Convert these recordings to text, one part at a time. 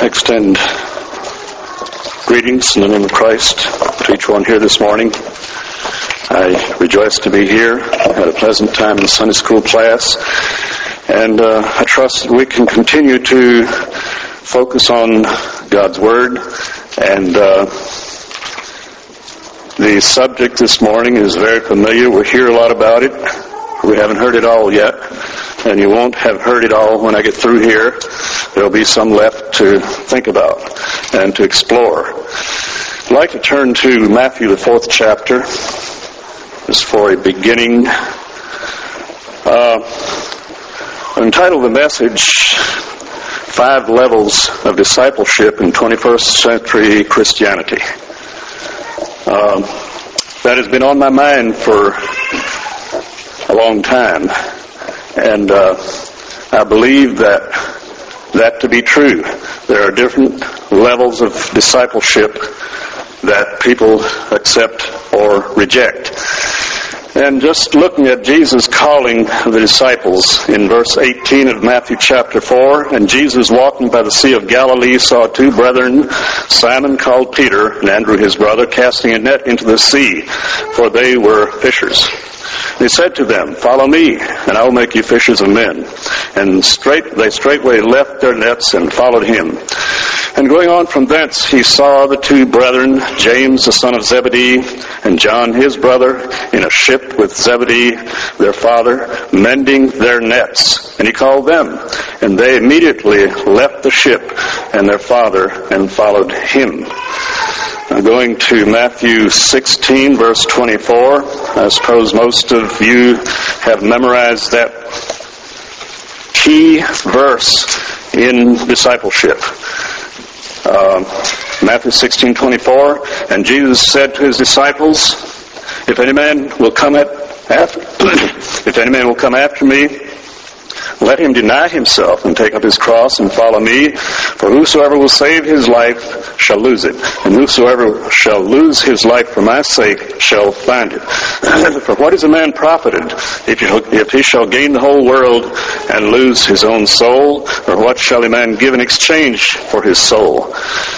extend greetings in the name of Christ to each one here this morning. I rejoice to be here. I had a pleasant time in the Sunday school class, and I trust that we can continue to focus on God's Word. And the subject this morning is very familiar. We hear a lot about it. We haven't heard it all yet, and you won't have heard it all when I get through here. There'll be some left to think about and to explore. I'd like to turn to Matthew, the 4th chapter, just for a beginning. I entitled the message, 5 Levels of Discipleship in 21st Century Christianity. That has been on my mind for a long time, and I believe that to be true. There are different levels of discipleship that people accept or reject. And just looking at Jesus calling the disciples in verse 18 of Matthew chapter 4, and Jesus walking by the Sea of Galilee saw 2 brethren, Simon called Peter and Andrew his brother, casting a net into the sea, for they were fishers. He said to them, "Follow me, and I will make you fishers of men." And they straightway left their nets and followed him. And going on from thence, he saw the 2 brethren, James the son of Zebedee, and John his brother, in a ship with Zebedee their father, mending their nets. And he called them, and they immediately left the ship and their father and followed him. Now going to Matthew 16, verse 24. I suppose most of you have memorized that key verse in discipleship. Matthew 16:24, and Jesus said to his disciples, "If any man will come after me, let him deny himself and take up his cross and follow me. For whosoever will save his life shall lose it, and whosoever shall lose his life for my sake shall find it. For what is a man profited if he shall gain the whole world and lose his own soul? Or what shall a man give in exchange for his soul?"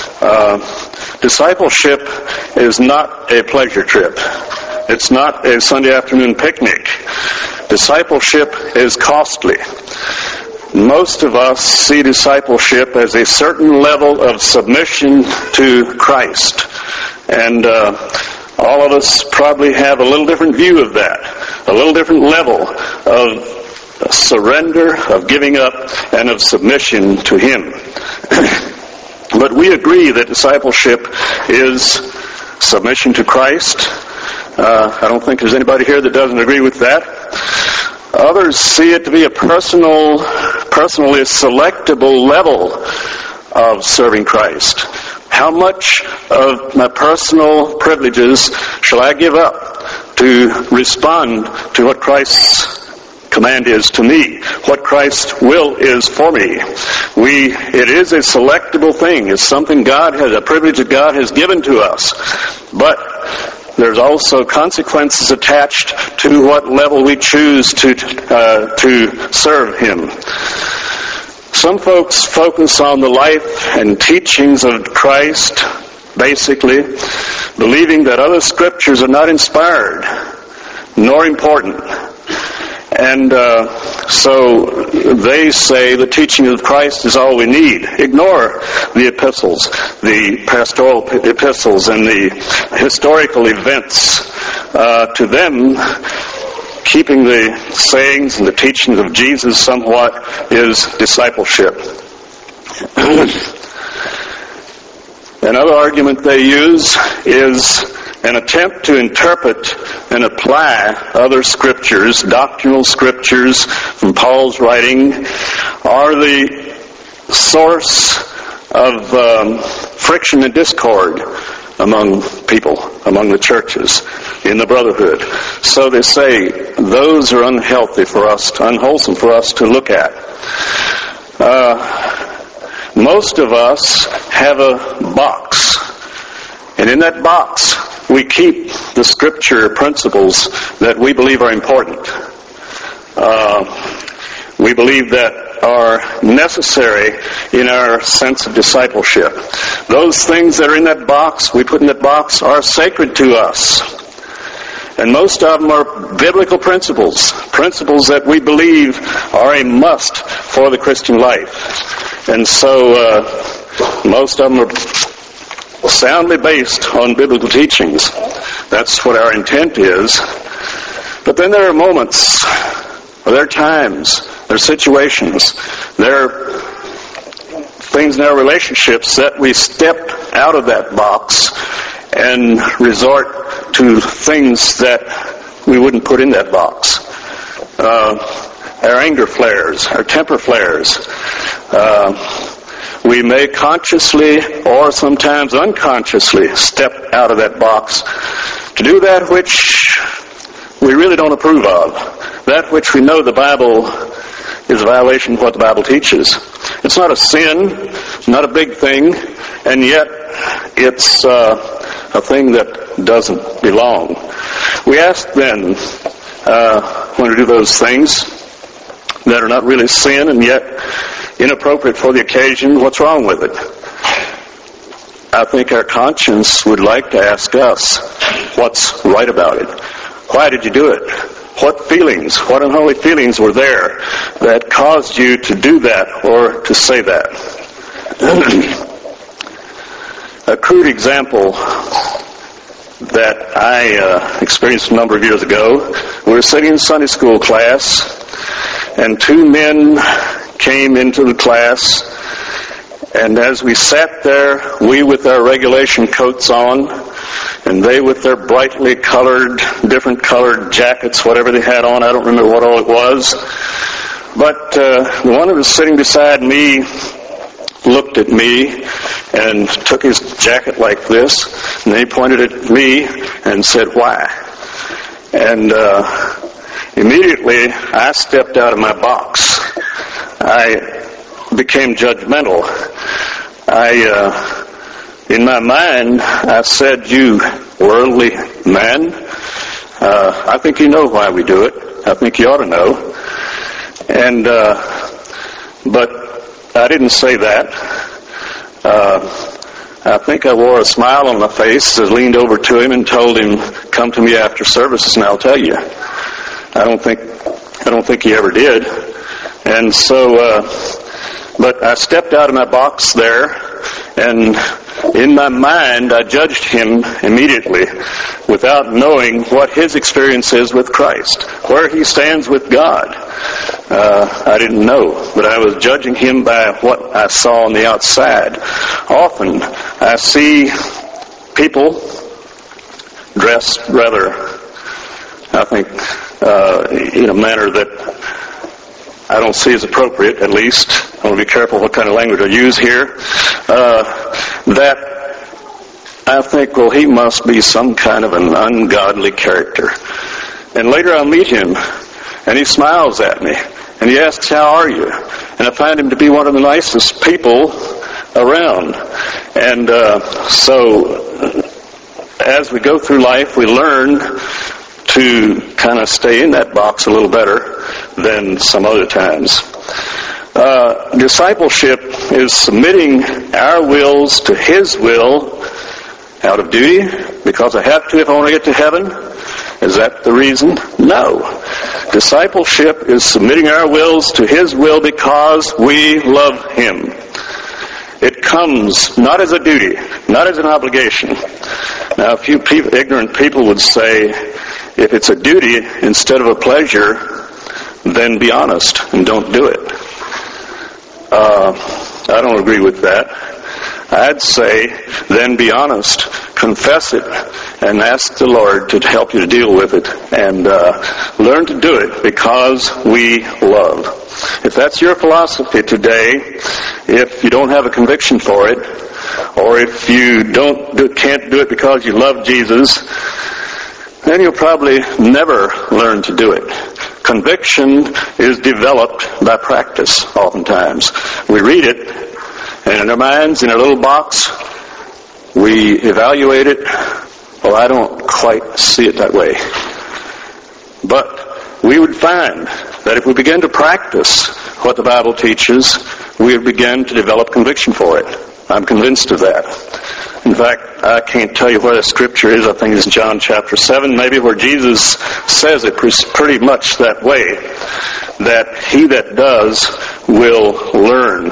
Discipleship is not a pleasure trip. It's not a Sunday afternoon picnic. Discipleship is costly. Most of us see discipleship as a certain level of submission to Christ. And all of us probably have a little different view of that, a little different level of surrender, of giving up, and of submission to Him. But we agree that discipleship is submission to Christ. I don't think there's anybody here that doesn't agree with that. Others see it to be a personally selectable level of serving Christ. How much of my personal privileges shall I give up to respond to what Christ's command is to me, what Christ's will is for me? It is a selectable thing. It's something a privilege that God has given to us. But there's also consequences attached to what level we choose to serve Him. Some folks focus on the life and teachings of Christ, basically, believing that other scriptures are not inspired, nor important. And so they say the teaching of Christ is all we need. Ignore the epistles, the pastoral epistles, and the historical events. To them, keeping the sayings and the teachings of Jesus somewhat is discipleship. Another argument they use is an attempt to interpret and apply other scriptures, doctrinal scriptures from Paul's writing, are the source of friction and discord among people, among the churches, in the brotherhood. So they say those are unwholesome for us to look at. Most of us have a box, and in that box we keep the scripture principles that we believe are important. We believe that are necessary in our sense of discipleship. Those things that are in that box, we put in that box, are sacred to us. And most of them are biblical principles that we believe are a must for the Christian life. And so most of them are soundly based on biblical teachings. That's what our intent is. But then there are moments, there are times, there are situations, there are things in our relationships that we step out of that box and resort to things that we wouldn't put in that box. Our anger flares, our temper flares. We may consciously or sometimes unconsciously step out of that box to do that which we really don't approve of, that which we know the Bible is a violation of what the Bible teaches. It's not a sin, it's not a big thing, and yet it's a thing that doesn't belong. We ask then, when we do those things that are not really sin and yet inappropriate for the occasion, what's wrong with it? I think our conscience would like to ask us, what's right about it? Why did you do it? What feelings, what unholy feelings were there that caused you to do that or to say that? A crude example that I experienced a number of years ago, we were sitting in Sunday school class, and two men came into the class, and as we sat there, we with our regulation coats on, and they with their brightly colored, different colored jackets, whatever they had on, I don't remember what all it was. But the one who was sitting beside me looked at me and took his jacket like this, and then he pointed at me and said, "Why?" And immediately I stepped out of my box. I became judgmental. In my mind, I said, "You worldly man, I think you know why we do it. I think you ought to know." And but I didn't say that. I think I wore a smile on my face as I leaned over to him and told him, "Come to me after services and I'll tell you." I don't think he ever did. And so, but I stepped out of my box there, and in my mind, I judged him immediately without knowing what his experience is with Christ, where he stands with God. I didn't know, but I was judging him by what I saw on the outside. Often, I see people dressed rather, I think, in a manner that I don't see as appropriate, at least. I want to be careful what kind of language I use here. That I think, well, he must be some kind of an ungodly character. And later I'll meet him, and he smiles at me, and he asks, "How are you?" And I find him to be one of the nicest people around. And so as we go through life, we learn to kind of stay in that box a little better than some other times. Discipleship is submitting our wills to His will out of duty, because I have to if I want to get to heaven. Is that the reason? No. Discipleship is submitting our wills to His will because we love Him. It comes not as a duty, not as an obligation. Now, a few ignorant people would say, if it's a duty instead of a pleasure, then be honest and don't do it. I don't agree with that. I'd say, then be honest, confess it, and ask the Lord to help you to deal with it, and learn to do it because we love. If that's your philosophy today, if you don't have a conviction for it, or if you can't do it because you love Jesus, then you'll probably never learn to do it. Conviction is developed by practice oftentimes. We read it, and in our minds, in our little box, we evaluate it. Well, I don't quite see it that way. But we would find that if we begin to practice what the Bible teaches, we would begin to develop conviction for it. I'm convinced of that. In fact, I can't tell you where the scripture is. I think it's John chapter 7, maybe, where Jesus says it pretty much that way, that he that does will learn,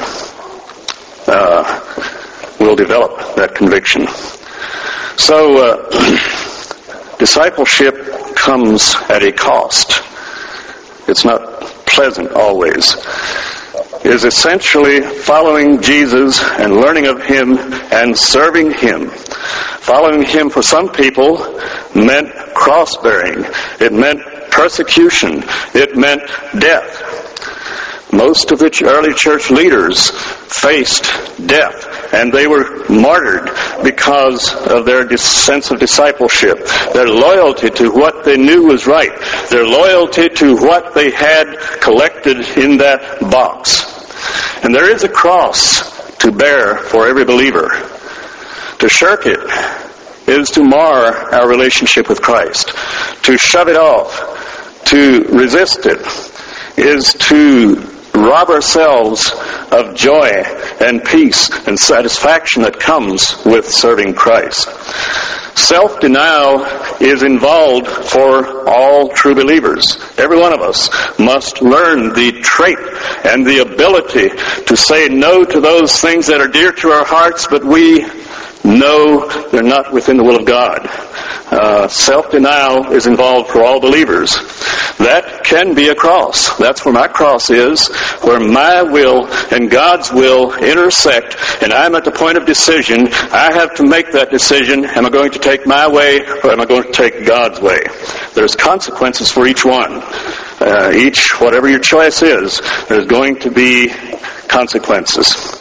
will develop that conviction. So, discipleship comes at a cost. It's not pleasant always. It is essentially following Jesus and learning of Him and serving Him. Following Him for some people meant cross-bearing. It meant persecution. It meant death. Most of the early church leaders faced death, and they were martyred because of their sense of discipleship, their loyalty to what they knew was right, their loyalty to what they had collected in that box. And there is a cross to bear for every believer. To shirk it is to mar our relationship with Christ. To shove it off, to resist it, is to rob ourselves of joy and peace and satisfaction that comes with serving Christ. Self-denial is involved for all true believers. Every one of us must learn the trait and the ability to say no to those things that are dear to our hearts, but we know they're not within the will of God. Self-denial is involved for all believers. That can be a cross. That's where my cross is, where my will and God's will intersect, and I'm at the point of decision. I have to make that decision. Am I going to take my way, or am I going to take God's way? There's consequences for each one. Whatever your choice is, there's going to be consequences.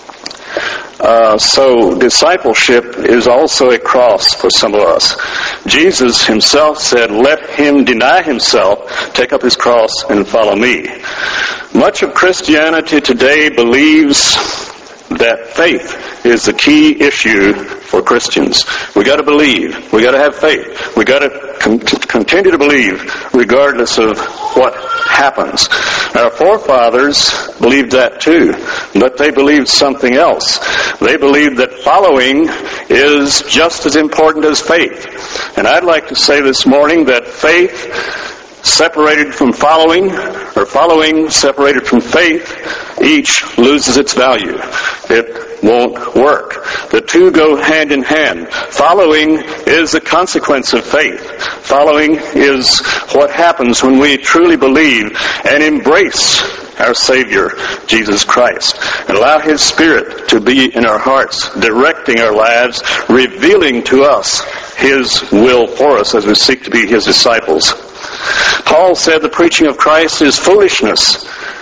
So discipleship is also a cross for some of us. Jesus himself said, let him deny himself, take up his cross, and follow me. Much of Christianity today believes that faith is the key issue for Christians. We got to believe. We got to have faith. We got to continue to believe regardless of what happens. Our forefathers believed that too, but they believed something else. They believed that following is just as important as faith. And I'd like to say this morning that faith separated from following, or following separated from faith, each loses its value. It won't work. The two go hand in hand. Following is the consequence of faith. Following is what happens when we truly believe and embrace our Savior, Jesus Christ, and allow His Spirit to be in our hearts, directing our lives, revealing to us His will for us as we seek to be His disciples. Paul said the preaching of Christ is foolishness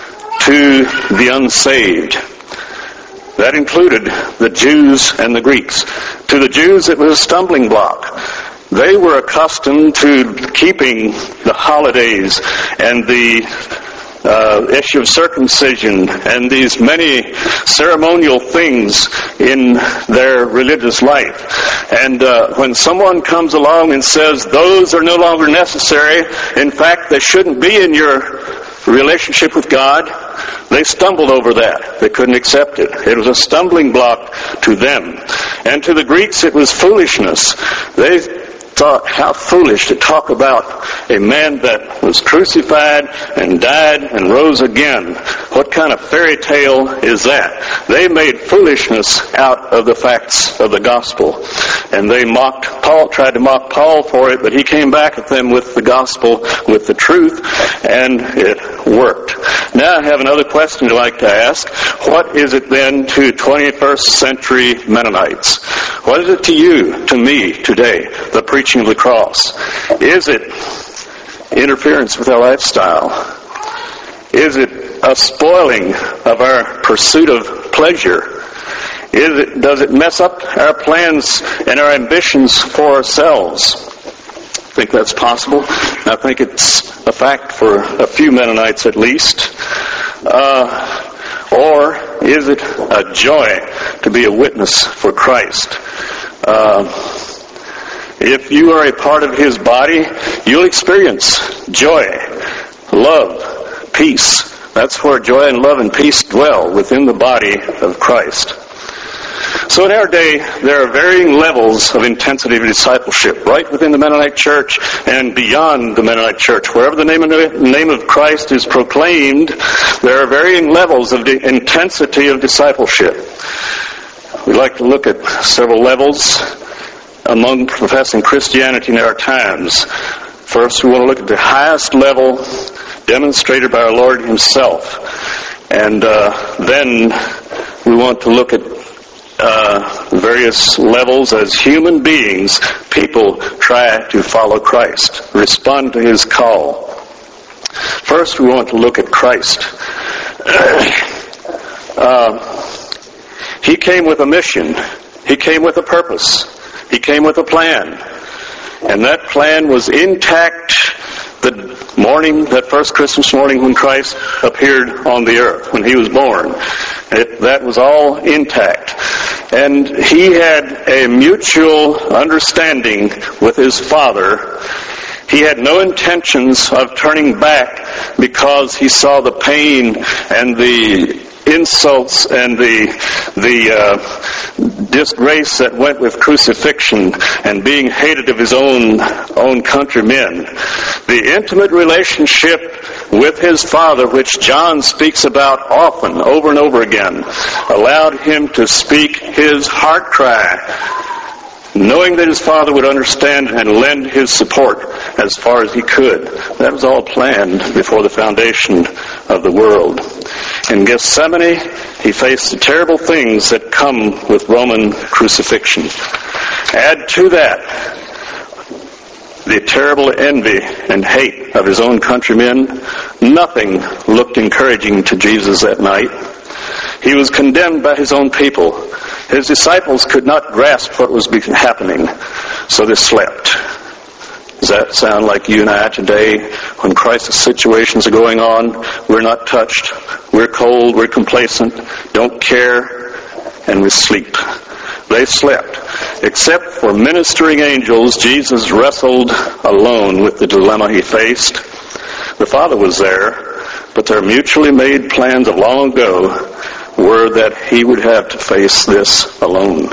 to the unsaved. That included the Jews and the Greeks. To the Jews, it was a stumbling block. They were accustomed to keeping the holidays and the issue of circumcision and these many ceremonial things in their religious life. And when someone comes along and says those are no longer necessary, in fact they shouldn't be in your relationship with God, they stumbled over that. They couldn't accept it. It was a stumbling block to them. And to the Greeks it was foolishness. They thought, how foolish to talk about a man that was crucified and died and rose again. What kind of fairy tale is that? They made foolishness out of the facts of the gospel. And they mocked Paul, tried to mock Paul for it, but he came back at them with the gospel, with the truth, and it worked. Now I have another question I'd like to ask. What is it then to 21st century Mennonites? What is it to you, to me, today, the preaching of the cross? Is it interference with our lifestyle? Is it a spoiling of our pursuit of pleasure? Does it mess up our plans and our ambitions for ourselves? I think that's possible. I think it's a fact for a few Mennonites at least. Or is it a joy to be a witness for Christ? If you are a part of His body, you'll experience joy. love, peace. That's where joy and love and peace dwell, within the body of Christ. So in our day, there are varying levels of intensity of discipleship, right within the Mennonite Church and beyond the Mennonite Church. Wherever the name of Christ is proclaimed, there are varying levels of the intensity of discipleship. We'd like to look at several levels among professing Christianity in our times. First, we want to look at the highest level demonstrated by our Lord Himself. And then we want to look at various levels as human beings, people try to follow Christ, respond to His call. First, we want to look at Christ. He came with a mission. He came with a purpose. He came with a plan. And that plan was intact the morning, that first Christmas morning when Christ appeared on the earth, when He was born. That was all intact. And He had a mutual understanding with His Father. He had no intentions of turning back because He saw the pain and the insults and the disgrace that went with crucifixion and being hated of His own countrymen. The intimate relationship with His Father, which John speaks about often, over and over again, allowed Him to speak His heart cry, knowing that His Father would understand and lend His support as far as He could. That was all planned before the foundation of the world. In Gethsemane, He faced the terrible things that come with Roman crucifixion. Add to that the terrible envy and hate of His own countrymen. Nothing looked encouraging to Jesus that night. He was condemned by His own people. His disciples could not grasp what was happening, so they slept. Does that sound like you and I today? When crisis situations are going on, we're not touched, we're cold, we're complacent, don't care, and we sleep. They slept. Except for ministering angels, Jesus wrestled alone with the dilemma He faced. The Father was there, but their mutually made plans of long ago were that He would have to face this alone.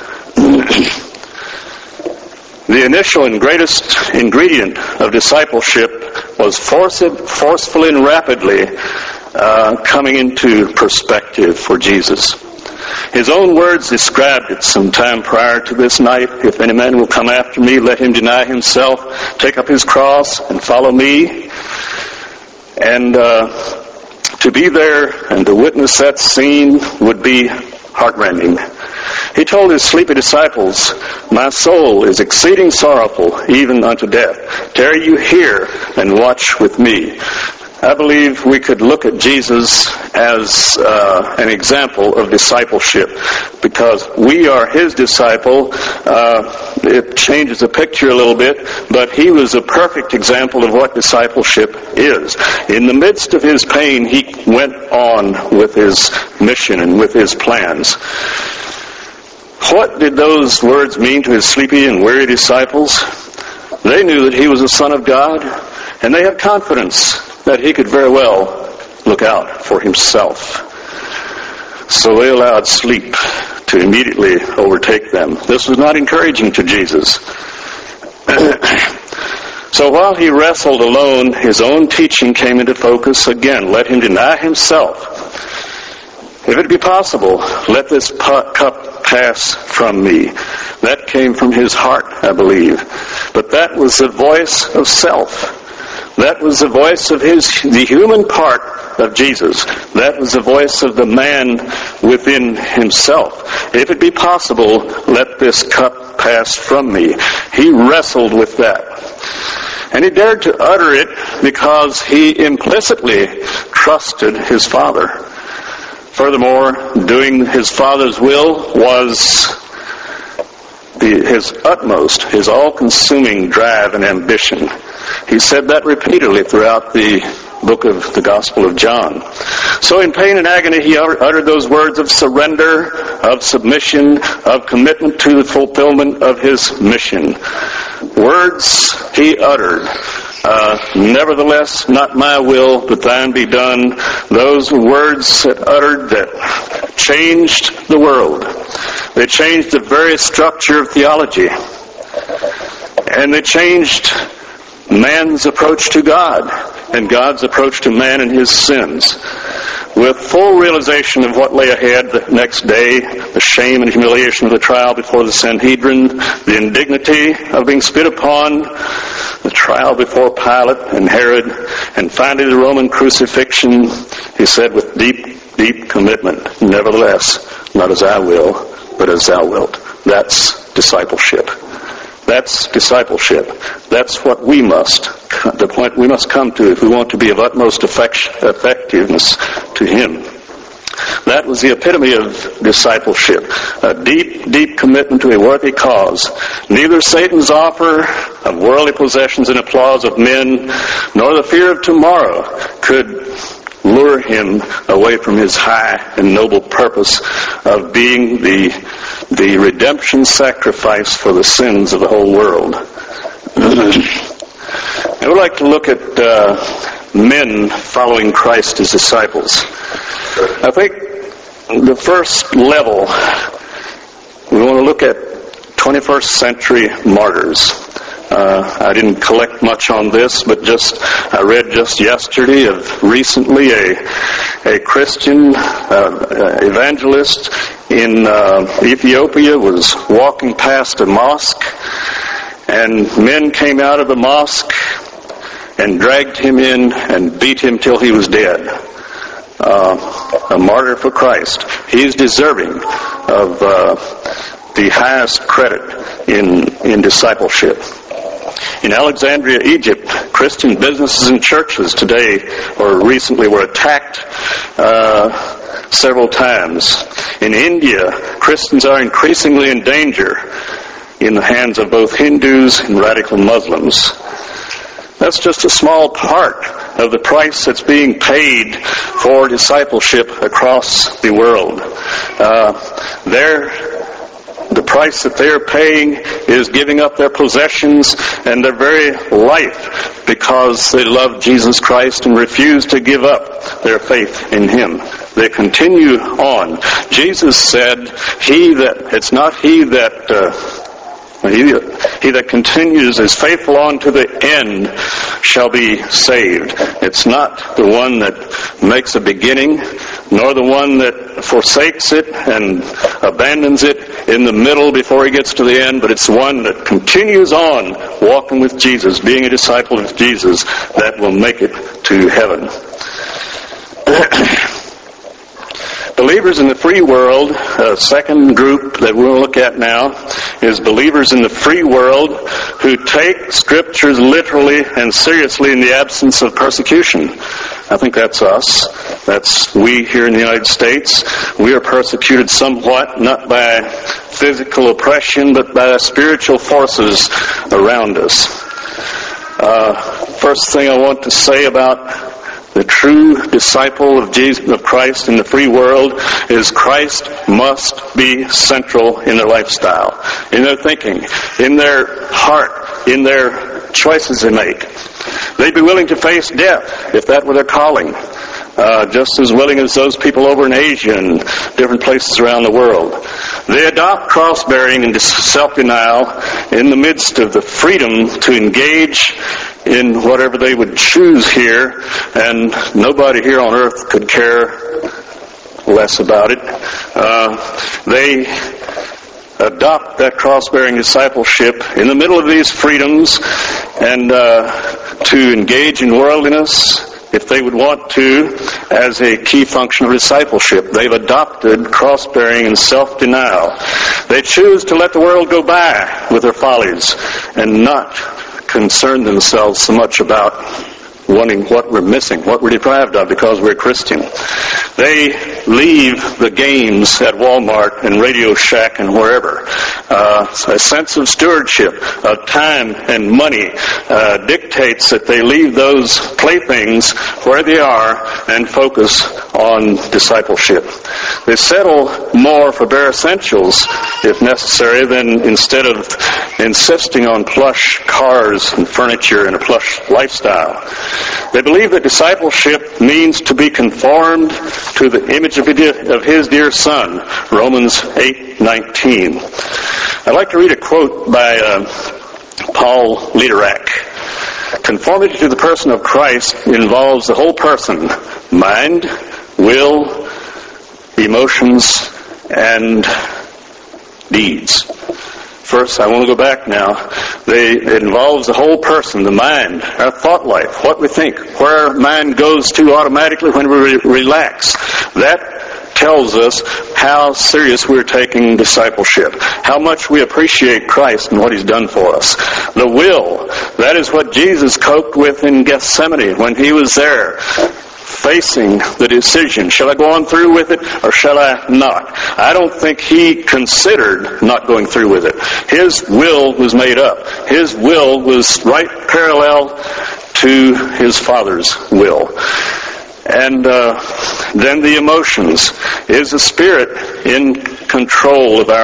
The initial and greatest ingredient of discipleship was forcefully and rapidly coming into perspective for Jesus. His own words described it some time prior to this night. If any man will come after me, let him deny himself, take up his cross, and follow me. And to be there and to witness that scene would be heartrending. He told His sleepy disciples, "My soul is exceeding sorrowful, even unto death. Tarry you here and watch with me." I believe we could look at Jesus as an example of discipleship, because we are His disciple. It changes the picture a little bit, but He was a perfect example of what discipleship is. In the midst of His pain, He went on with His mission and with His plans. What did those words mean to His sleepy and weary disciples? They knew that He was the Son of God, and they had confidence that He could very well look out for Himself. So they allowed sleep to immediately overtake them. This was not encouraging to Jesus. So while He wrestled alone, His own teaching came into focus again. Let Him deny Himself. If it be possible, let this cup pass from me. That came from His heart, I believe. But that was the voice of self. That was the voice of the human part of Jesus. That was the voice of the man within himself. If it be possible, let this cup pass from me. He wrestled with that. And he dared to utter it because he implicitly trusted his Father. Furthermore, doing his Father's will was his utmost, his all-consuming drive and ambition. He said that repeatedly throughout the book of the Gospel of John. So in pain and agony, he uttered those words of surrender, of submission, of commitment to the fulfillment of his mission. Words he uttered Nevertheless, not my will, but thine be done. Those were words that uttered that changed the world. They changed the very structure of theology. And they changed man's approach to God and God's approach to man and his sins. With full realization of what lay ahead the next day, the shame and humiliation of the trial before the Sanhedrin, the indignity of being spit upon, the trial before Pilate and Herod, and finally the Roman crucifixion, he said with deep, deep commitment, nevertheless, not as I will, but as thou wilt. That's discipleship. That's discipleship. That's what we must, the point we must come to if we want to be of utmost effectiveness to Him. That was the epitome of discipleship. A deep, deep commitment to a worthy cause. Neither Satan's offer of worldly possessions and applause of men, nor the fear of tomorrow could lure him away from his high and noble purpose of being the redemption sacrifice for the sins of the whole world. I would like to look at men following Christ as disciples. I think the first level, we want to look at 21st century martyrs. I didn't collect much on this, but I read just yesterday of recently a Christian evangelist in Ethiopia was walking past a mosque, and men came out of the mosque and dragged him in and beat him till he was dead. A martyr for Christ. He's deserving of the highest credit in discipleship. In Alexandria, Egypt, Christian businesses and churches today or recently were attacked several times. In India, Christians are increasingly in danger in the hands of both Hindus and radical Muslims. That's just a small part of the price that's being paid for discipleship across the world. The price that they're paying is giving up their possessions and their very life because they love Jesus Christ and refuse to give up their faith in Him. They continue on. Jesus said, He that continues is faithful on to the end shall be saved. It's not the one that makes a beginning, nor the one that forsakes it and abandons it in the middle before he gets to the end, but it's the one that continues on walking with Jesus, being a disciple of Jesus, that will make it to heaven. Believers in the free world, a second group that we'll look at now, is believers in the free world who take Scriptures literally and seriously in the absence of persecution. I think that's us. That's we here in the United States. We are persecuted somewhat, not by physical oppression, but by spiritual forces around us. First thing I want to say about the true disciple of Jesus, of Christ in the free world, is Christ must be central in their lifestyle, in their thinking, in their heart, in their choices they make. They'd be willing to face death if that were their calling, just as willing as those people over in Asia and different places around the world. They adopt cross-bearing and self-denial in the midst of the freedom to engage in whatever they would choose here, and nobody here on earth could care less about it. They adopt that cross-bearing discipleship in the middle of these freedoms and to engage in worldliness, if they would want to, as a key function of discipleship. They've adopted cross-bearing and self-denial. They choose to let the world go by with their follies and not concern themselves so much about wanting what we're missing, what we're deprived of because we're Christian. They leave the games at Walmart and Radio Shack and wherever. A sense of stewardship, of time and money, dictates that they leave those playthings where they are and focus on discipleship. They settle more for bare essentials, if necessary, than instead of insisting on plush cars and furniture and a plush lifestyle. They believe that discipleship means to be conformed to the image of His dear Son, Romans 8:19. I'd like to read a quote by Paul Lederach. Conformity to the person of Christ involves the whole person: mind, will, emotions, and deeds. First, I want to go back now. It involves the whole person, the mind, our thought life, what we think, where our mind goes to automatically when we relax. That tells us how serious we're taking discipleship, how much we appreciate Christ and what He's done for us. The will, that is what Jesus coped with in Gethsemane when He was there, facing the decision, shall I go on through with it or shall I not? I don't think He considered not going through with it. His will was made up. His will was right parallel to His Father's will. And then the emotions. Is the Spirit in control of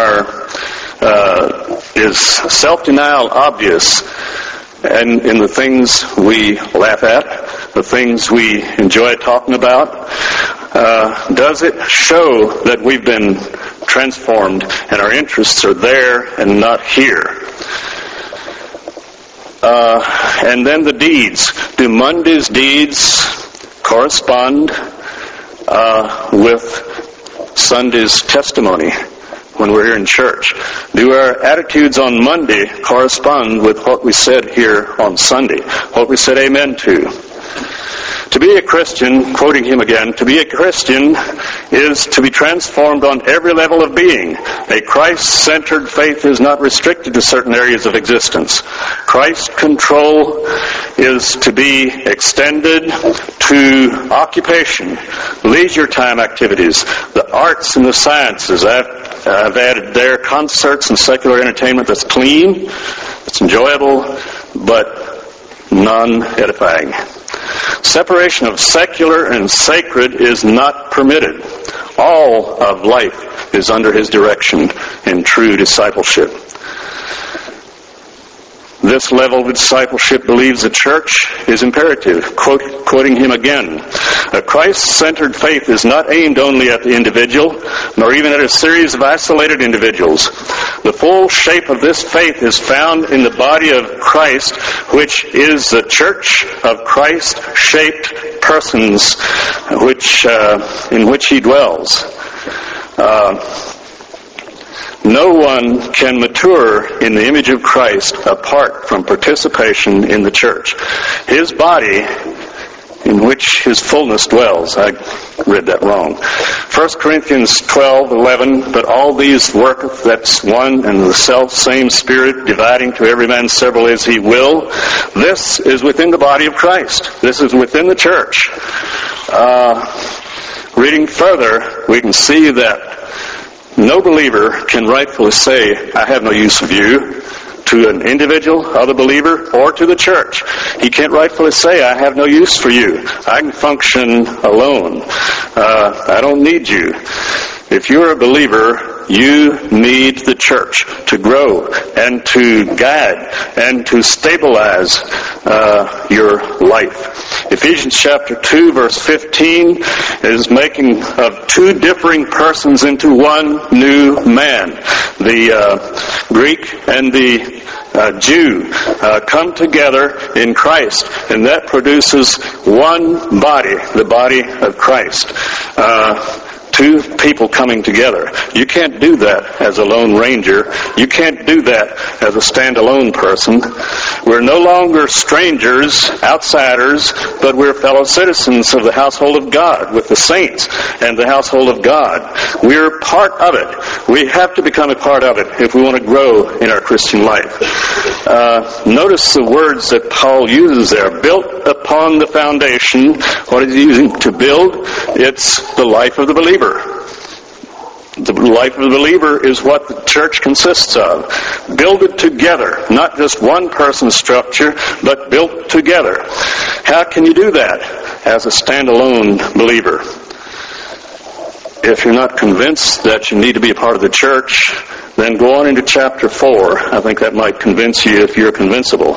is self-denial obvious and in the things we laugh at, the things we enjoy talking about? Does it show that we've been transformed and our interests are there and not here? And then the deeds. Do Monday's deeds correspond with Sunday's testimony when we're here in church? Do our attitudes on Monday correspond with what we said here on Sunday, what we said amen to? To be a Christian, quoting him again, to be a Christian is to be transformed on every level of being. A Christ-centered faith is not restricted to certain areas of existence. Christ control is to be extended to occupation, leisure time activities, the arts and the sciences. I've added there concerts and secular entertainment that's clean, it's enjoyable, but non-edifying. Separation of secular and sacred is not permitted. All of life is under His direction in true discipleship. This level of discipleship believes the church is imperative. Quoting him again, a Christ-centered faith is not aimed only at the individual, nor even at a series of isolated individuals. The full shape of this faith is found in the body of Christ, which is the church of Christ-shaped persons, in which He dwells. No one can mature in the image of Christ apart from participation in the church. His body, in which His fullness dwells. I read that wrong. 1 Corinthians 12:11, but all these worketh, that's one and the self-same Spirit, dividing to every man severally as He will. This is within the body of Christ. This is within the church. Reading further, we can see that no believer can rightfully say, I have no use for you, to an individual, other believer, or to the church. He can't rightfully say, I have no use for you. I can function alone. I don't need you. If you're a believer, you need the church to grow and to guide and to stabilize your life. Ephesians chapter 2 verse 15 is making of two differing persons into one new man. The Greek and the Jew come together in Christ, and that produces one body, the body of Christ. Two people coming together. You can't do that as a lone ranger. You can't do that as a standalone person. We're no longer strangers, outsiders, but we're fellow citizens of the household of God, with the saints and the household of God. We're part of it. We have to become a part of it if we want to grow in our Christian life. Notice the words that Paul uses there. Built upon the foundation. What is he using to build? It's the life of the believer. The life of the believer is what the church consists of. Builded together. Not just one person's structure, but built together. How can you do that as a standalone believer? If you're not convinced that you need to be a part of the church, then go on into chapter 4. I think that might convince you if you're convincible.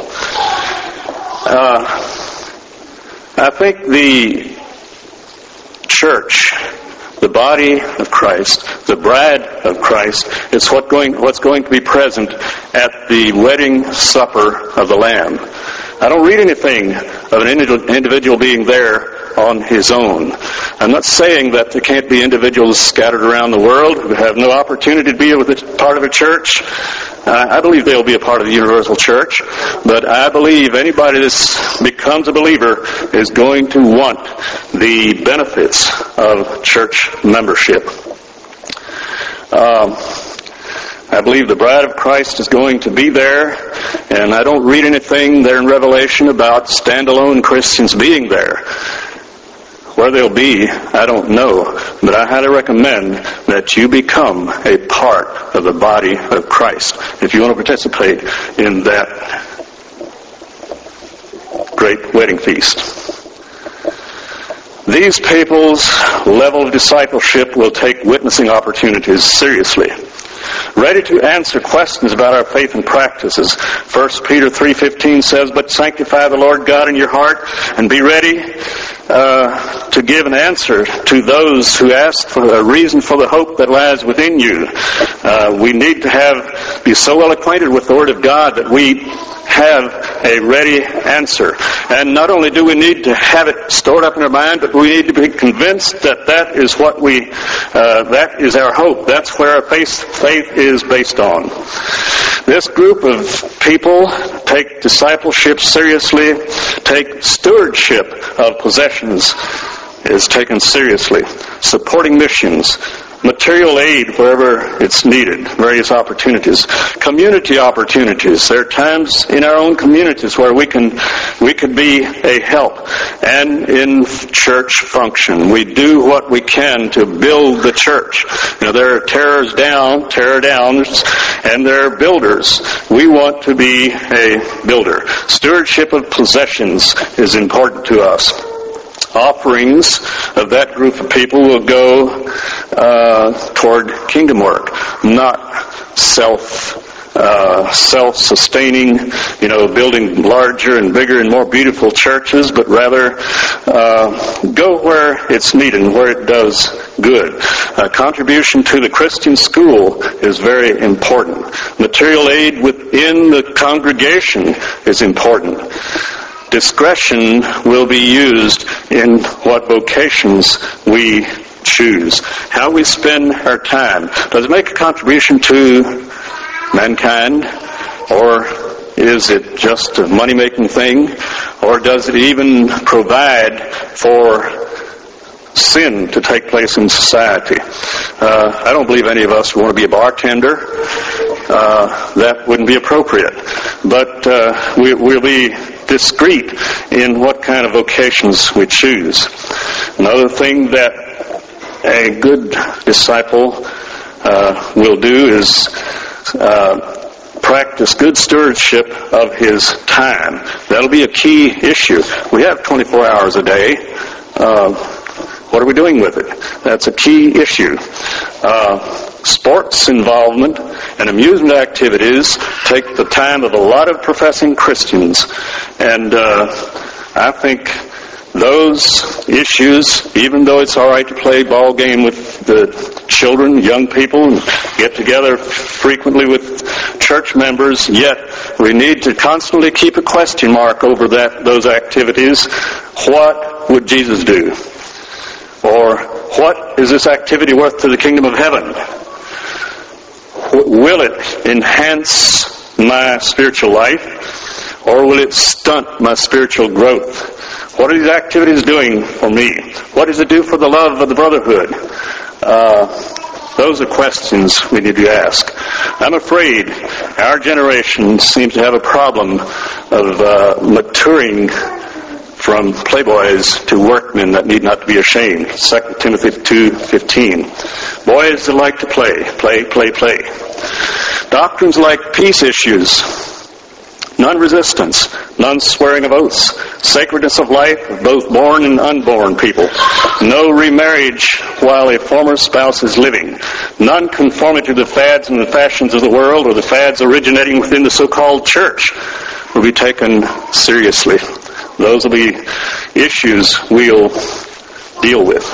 I think the church, the body of Christ, the bride of Christ, is what's going to be present at the wedding supper of the Lamb. I don't read anything of an individual being there on his own. I'm not saying that there can't be individuals scattered around the world who have no opportunity to be part of a church. I believe they'll be a part of the universal church, but I believe anybody that becomes a believer is going to want the benefits of church membership. I believe the bride of Christ is going to be there, and I don't read anything there in Revelation about standalone Christians being there. Where they'll be, I don't know, but I highly recommend that you become a part of the body of Christ if you want to participate in that great wedding feast. These people's level of discipleship will take witnessing opportunities seriously. Ready to answer questions about our faith and practices. 1 Peter 3:15 says, "But sanctify the Lord God in your heart, and be ready to give an answer to those who ask for a reason for the hope that lies within you." We need to be so well acquainted with the Word of God that we have a ready answer. And not only do we need to have it stored up in our mind, but we need to be convinced that that is what that is our hope. That's where our faith is based on. This group of people take discipleship seriously, take stewardship of possessions is taken seriously, supporting missions, material aid wherever it's needed, various opportunities, community opportunities. There are times in our own communities where we could be a help, and in church function. We do what we can to build the church. There are tear downs, and there are builders. We want to be a builder. Stewardship of possessions is important to us. Offerings of that group of people will go toward kingdom work, not self-sustaining, building larger and bigger and more beautiful churches, but rather go where it's needed and where it does good. Contribution to the Christian school is very important. Material aid within the congregation is important. Discretion will be used in what vocations we choose. How we spend our time. Does it make a contribution to mankind? Or is it just a money-making thing? Or does it even provide for sin to take place in society? I don't believe any of us want to be a bartender. That wouldn't be appropriate. But we'll be discreet in what kind of vocations we choose. Another thing that a good disciple will do is practice good stewardship of his time. That'll be a key issue. We have 24 hours a day. What are we doing with it? That's a key issue. Sports involvement and amusement activities take the time of a lot of professing Christians. And I think those issues, even though it's all right to play ball game with the children, young people, and get together frequently with church members, yet we need to constantly keep a question mark over those activities. What would Jesus do? Or what is this activity worth to the kingdom of heaven? Will it enhance my spiritual life, or will it stunt my spiritual growth? What are these activities doing for me? What does it do for the love of the brotherhood? Those are questions we need to ask. I'm afraid our generation seems to have a problem of maturing from playboys to workmen that need not to be ashamed. 2 Timothy 2:15. Boys that like to play. Doctrines like peace issues, non-resistance, non-swearing of oaths, sacredness of life of both born and unborn people, no remarriage while a former spouse is living, non-conformity to the fads and the fashions of the world or the fads originating within the so-called church will be taken seriously. Those will be issues we'll deal with.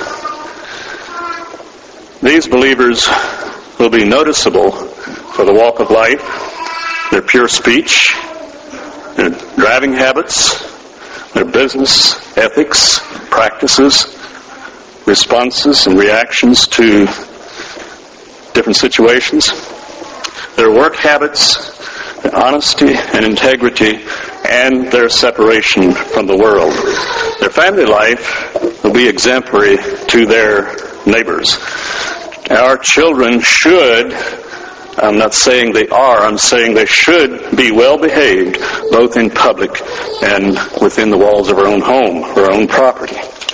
These believers will be noticeable for the walk of life, their pure speech, their driving habits, their business ethics, practices, responses and reactions to different situations, their work habits, their honesty and integrity, and their separation from the world. Their family life will be exemplary to their neighbors. Our children should, I'm not saying they are, I'm saying they should be well behaved both in public and within the walls of our own home, our own property.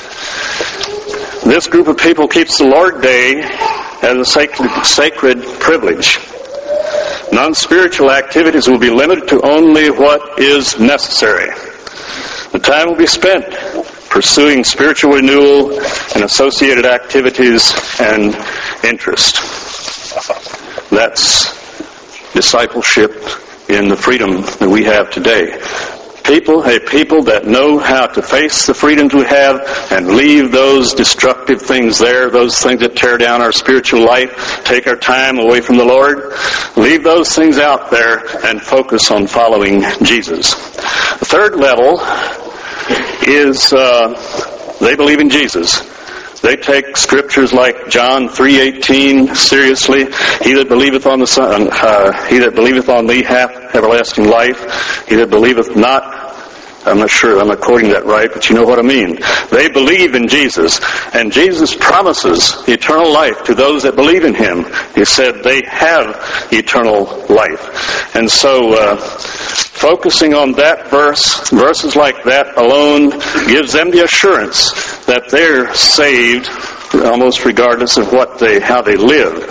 This group of people keeps the Lord Day as a sacred privilege. Non-spiritual activities will be limited to only what is necessary. The time will be spent pursuing spiritual renewal and associated activities and interest. That's discipleship in the freedom that we have today. A people that know how to face the freedoms we have and leave those destructive things there, those things that tear down our spiritual life, take our time away from the Lord. Leave those things out there and focus on following Jesus. The third level is they believe in Jesus. They take scriptures like John 3:18 seriously. He that believeth on the Son, he that believeth on me hath everlasting life. He that believeth not, I'm not sure I'm not quoting that right, but you know what I mean. They believe in Jesus, and Jesus promises eternal life to those that believe in Him. He said they have eternal life. And so, focusing on that verses like that alone gives them the assurance that they're saved almost regardless of how they live.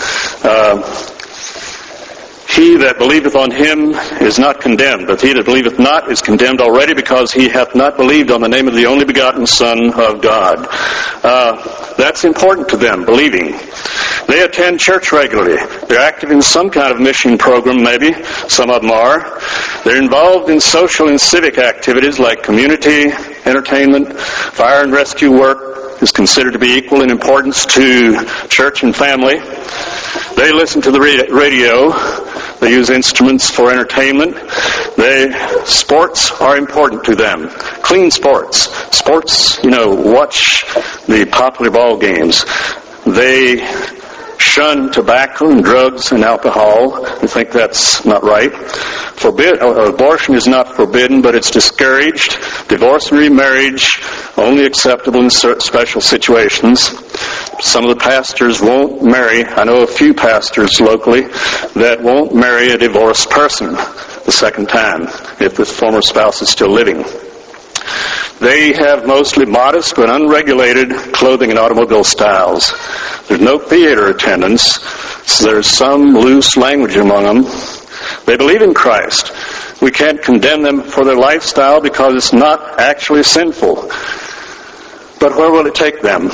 He that believeth on Him is not condemned, but he that believeth not is condemned already, because he hath not believed on the name of the only begotten Son of God. That's important to them, believing. They attend church regularly. They're active in some kind of mission program, maybe. Some of them are. They're involved in social and civic activities like community entertainment. Fire and rescue work is considered to be equal in importance to church and family. They listen to the radio. They use instruments for entertainment. Sports are important to them. Clean sports. Sports, watch the popular ball games. They shun tobacco and drugs and alcohol. I think that's not right. Abortion is not forbidden, but it's discouraged. Divorce and remarriage only acceptable in special situations. Some of the pastors won't marry. I know a few pastors locally that won't marry a divorced person the second time if the former spouse is still living. They have mostly modest but unregulated clothing and automobile styles. There's no theater attendance. So there's some loose language among them. They believe in Christ. We can't condemn them for their lifestyle because it's not actually sinful. But where will it take them?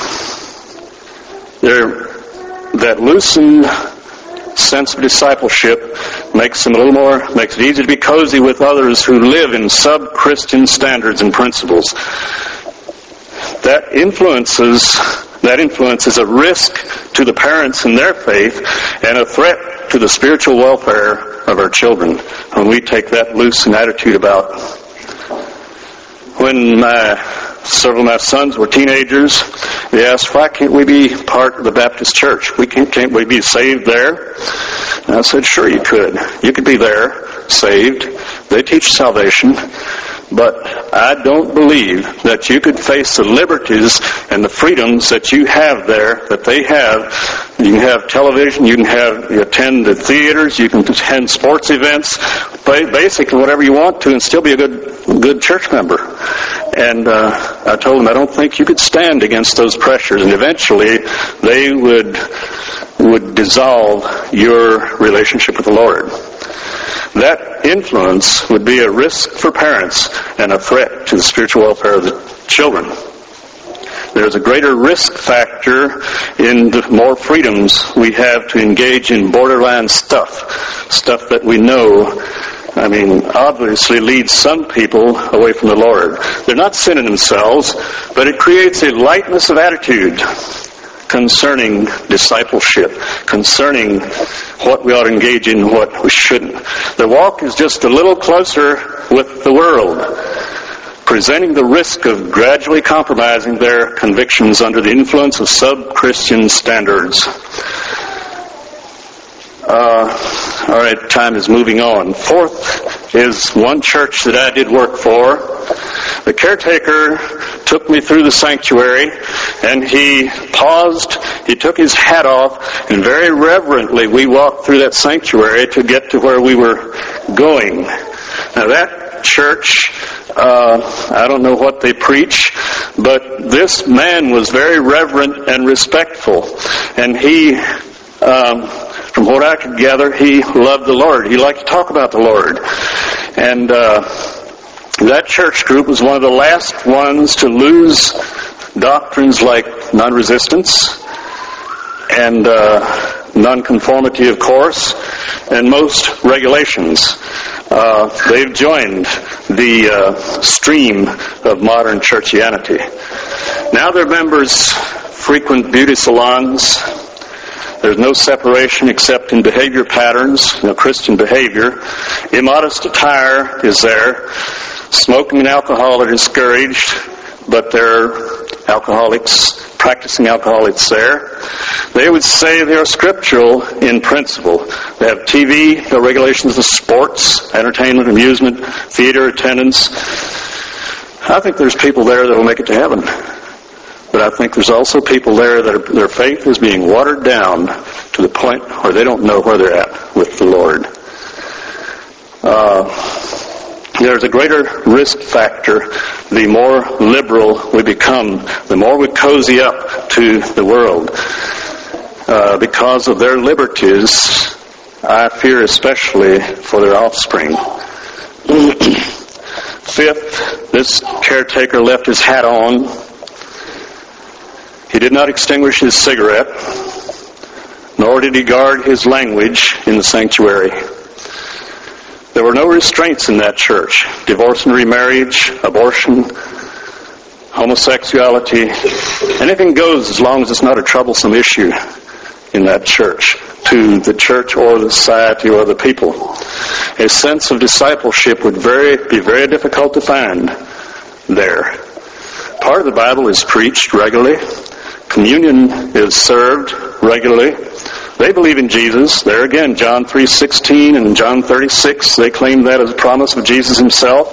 That loosened sense of discipleship makes it easy to be cozy with others who live in sub-Christian standards and principles. That influence is a risk to the parents and their faith and a threat to the spiritual welfare of our children when we take that loosened attitude about. When several of my sons were teenagers, they asked, why can't we be part of the Baptist church? Can't we be saved there? And I said, sure you could. You could be there, saved. They teach salvation. But I don't believe that you could face the liberties and the freedoms that you have there, that they have, You can have television, you attend the theaters, you can attend sports events, basically whatever you want to, and still be a good church member. And I told him I don't think you could stand against those pressures, and eventually they would dissolve your relationship with the Lord. That influence would be a risk for parents and a threat to the spiritual welfare of the children. There's a greater risk factor in the more freedoms we have to engage in borderline stuff that we know, obviously leads some people away from the Lord. They're not sinning themselves, but it creates a lightness of attitude concerning discipleship, concerning what we ought to engage in and what we shouldn't. The walk is just a little closer with the world, presenting the risk of gradually compromising their convictions under the influence of sub-Christian standards. All right, time is moving on. Fourth is one church that I did work for. The caretaker took me through the sanctuary, and he paused, he took his hat off, and very reverently we walked through that sanctuary to get to where we were going. Now that church, I don't know what they preach, but this man was very reverent and respectful, and he, from what I could gather, he loved the Lord. He liked to talk about the Lord. And that church group was one of the last ones to lose doctrines like non-resistance and nonconformity, of course, and most regulations. They've joined the stream of modern churchianity. Now their members frequent beauty salons. There's no separation except in behavior patterns, Christian behavior. Immodest attire is there. Smoking and alcohol are discouraged, but there are practicing alcoholics there. They would say they are scriptural in principle. They have TV, no regulations of sports, entertainment, amusement, theater attendance. I think there's people there that will make it to heaven. But I think there's also people there that their faith is being watered down to the point where they don't know where they're at with the Lord. There's a greater risk factor the more liberal we become, the more we cozy up to the world. Because of their liberties, I fear especially for their offspring. Fifth, this caretaker left his hat on. He did not extinguish his cigarette, nor did he guard his language in the sanctuary. There were no restraints in that church. Divorce and remarriage, abortion, homosexuality, anything goes as long as it's not a troublesome issue in that church, to the church or the society or the people. A sense of discipleship would be very difficult to find there. Part of the Bible is preached regularly. Communion is served regularly. They believe in Jesus. There again, John 3:16 and John 36, they claim that as a promise of Jesus himself.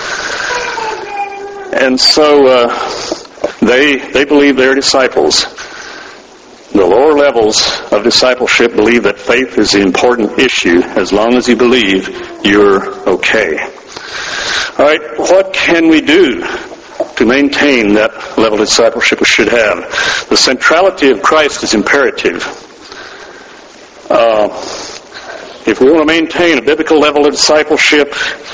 And so they believe they're disciples. The lower levels of discipleship believe that faith is the important issue. As long as you believe, you're okay. All right, what can we do to maintain that level of discipleship we should have? The centrality of Christ is imperative. If we want to maintain a biblical level of discipleship,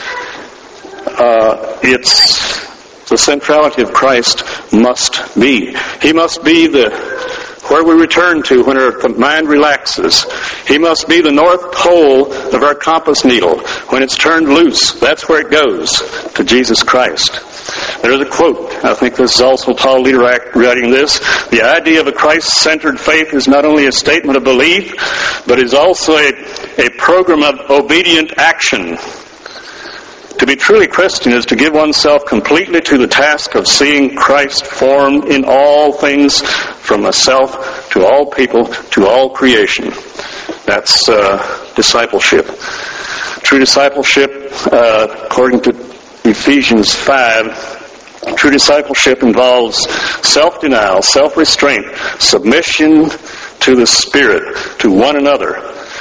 it's the centrality of Christ must be. He must be where we return to when our mind relaxes. He must be the North Pole of our compass needle. When it's turned loose, that's where it goes, to Jesus Christ. There's a quote. I think this is also Paul Lederach writing this. The idea of a Christ-centered faith is not only a statement of belief, but is also a program of obedient action. To be truly Christian is to give oneself completely to the task of seeing Christ formed in all things, from myself to all people to all creation. That's discipleship. True discipleship, according to Ephesians 5, True discipleship involves self-denial, self-restraint, submission to the Spirit, to one another.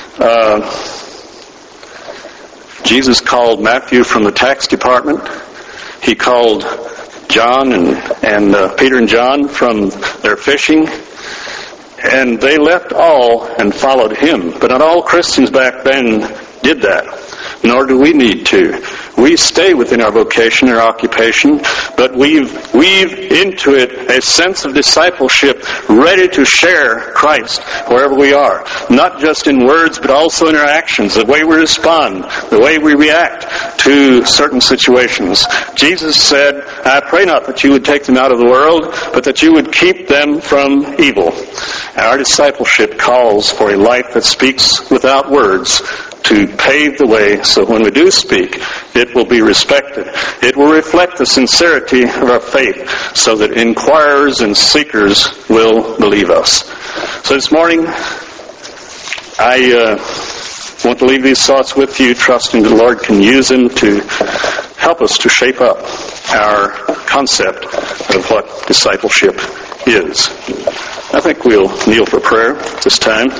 Jesus called Matthew from the tax department. He called John and Peter and John from their fishing. And they left all and followed him. But not all Christians back then did that. Nor do we need to. We stay within our vocation, our occupation, but weave into it a sense of discipleship, ready to share Christ wherever we are. Not just in words, but also in our actions, the way we respond, the way we react to certain situations. Jesus said, I pray not that you would take them out of the world, but that you would keep them from evil. Our discipleship calls for a life that speaks without words, to pave the way so when we do speak, it will be respected. It will reflect the sincerity of our faith so that inquirers and seekers will believe us. So this morning, I want to leave these thoughts with you, trusting the Lord can use them to help us to shape up our concept of what discipleship is. I think we'll kneel for prayer this time.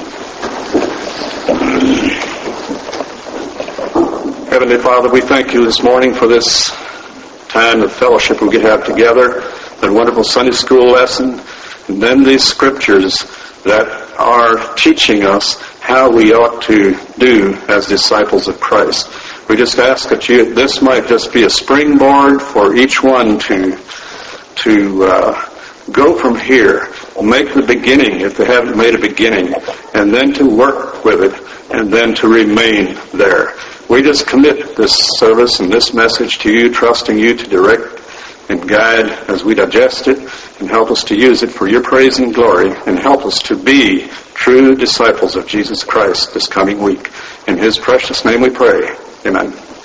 Heavenly Father, we thank you this morning for this time of fellowship we could have together, that wonderful Sunday school lesson, and then these scriptures that are teaching us how we ought to do as disciples of Christ. We just ask that this might just be a springboard for each one to go from here, make the beginning if they haven't made a beginning, and then to work with it, and then to remain there. We just commit this service and this message to you, trusting you to direct and guide as we digest it, and help us to use it for your praise and glory, and help us to be true disciples of Jesus Christ this coming week. In his precious name we pray. Amen.